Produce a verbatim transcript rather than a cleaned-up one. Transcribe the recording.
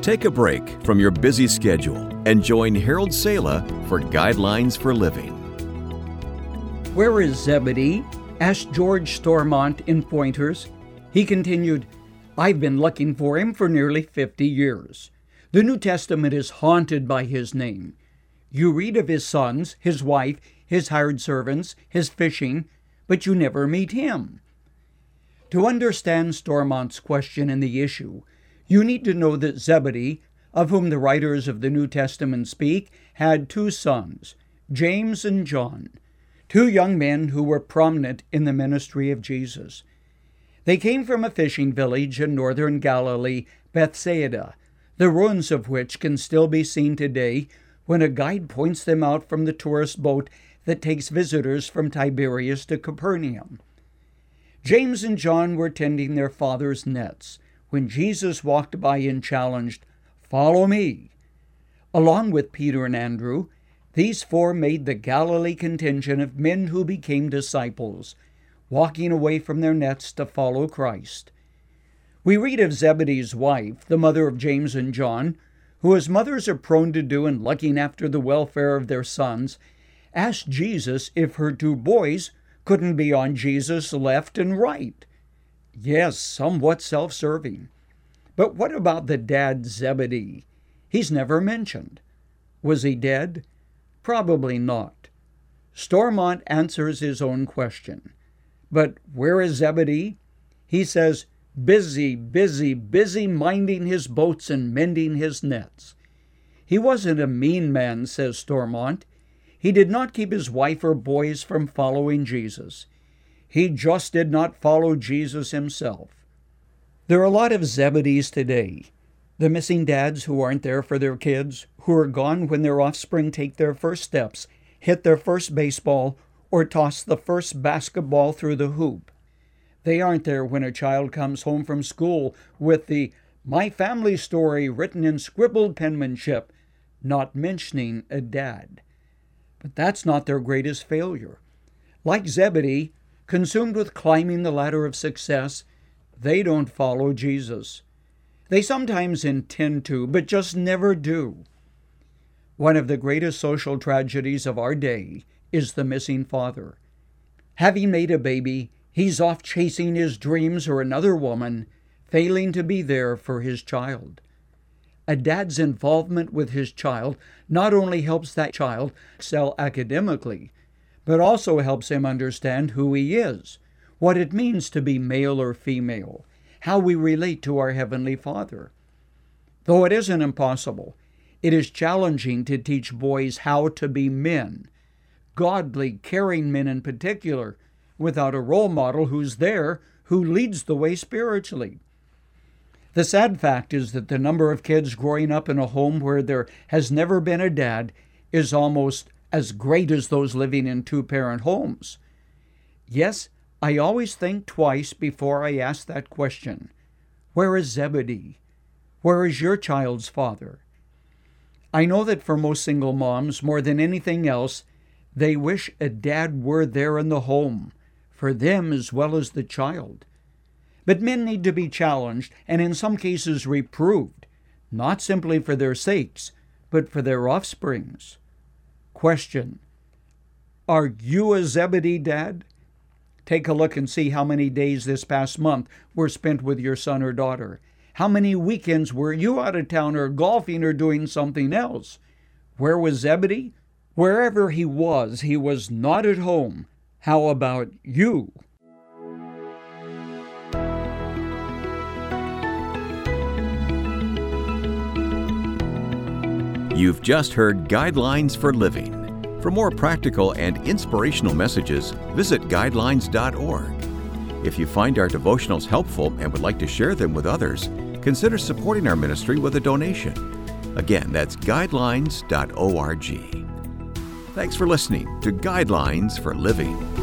Take a break from your busy schedule and join Harold Sala for Guidelines for Living. "Where is Zebedee?" asked George Stormont in Pointers. He continued, "I've been looking for him for nearly fifty years. The New Testament is haunted by his name. You read of his sons, his wife, his hired servants, his fishing, but you never meet him." To understand Stormont's question and the issue, you need to know that Zebedee, of whom the writers of the New Testament speak, had two sons, James and John, two young men who were prominent in the ministry of Jesus. They came from a fishing village in northern Galilee, Bethsaida, the ruins of which can still be seen today when a guide points them out from the tourist boat that takes visitors from Tiberias to Capernaum. James and John were tending their father's nets when Jesus walked by and challenged, "Follow me." Along with Peter and Andrew, these four made the Galilee contingent of men who became disciples, walking away from their nets to follow Christ. We read of Zebedee's wife, the mother of James and John, who, as mothers are prone to do in looking after the welfare of their sons, asked Jesus if her two boys couldn't be on Jesus' left and right. Yes, somewhat self-serving. But what about the dad Zebedee? He's never mentioned. Was he dead? Probably not. Stormont answers his own question. But where is Zebedee? He says, busy, busy, busy minding his boats and mending his nets. He wasn't a mean man, says Stormont. He did not keep his wife or boys from following Jesus. He just did not follow Jesus himself. There are a lot of Zebedees today. The missing dads who aren't there for their kids, who are gone when their offspring take their first steps, hit their first baseball, or toss the first basketball through the hoop. They aren't there when a child comes home from school with the "My Family Story" written in scribbled penmanship, not mentioning a dad. But that's not their greatest failure. Like Zebedee, consumed with climbing the ladder of success, they don't follow Jesus. They sometimes intend to, but just never do. One of the greatest social tragedies of our day is the missing father. Having made a baby, he's off chasing his dreams or another woman, failing to be there for his child. A dad's involvement with his child not only helps that child excel academically, but also helps him understand who he is, what it means to be male or female, how we relate to our Heavenly Father. Though it isn't impossible, it is challenging to teach boys how to be men, godly, caring men in particular, without a role model who's there, who leads the way spiritually. The sad fact is that the number of kids growing up in a home where there has never been a dad is almost as great as those living in two-parent homes. Yes, I always think twice before I ask that question. Where is Zebedee? Where is your child's father? I know that for most single moms, more than anything else, they wish a dad were there in the home, for them as well as the child. But men need to be challenged and in some cases reproved, not simply for their sakes, but for their offsprings. Question: are you a Zebedee dad? Take a look and see how many days this past month were spent with your son or daughter. How many weekends were you out of town or golfing or doing something else? Where was Zebedee? Wherever he was, he was not at home. How about you? You've just heard Guidelines for Living. For more practical and inspirational messages, visit guidelines dot org. If you find our devotionals helpful and would like to share them with others, consider supporting our ministry with a donation. Again, that's guidelines dot org. Thanks for listening to Guidelines for Living.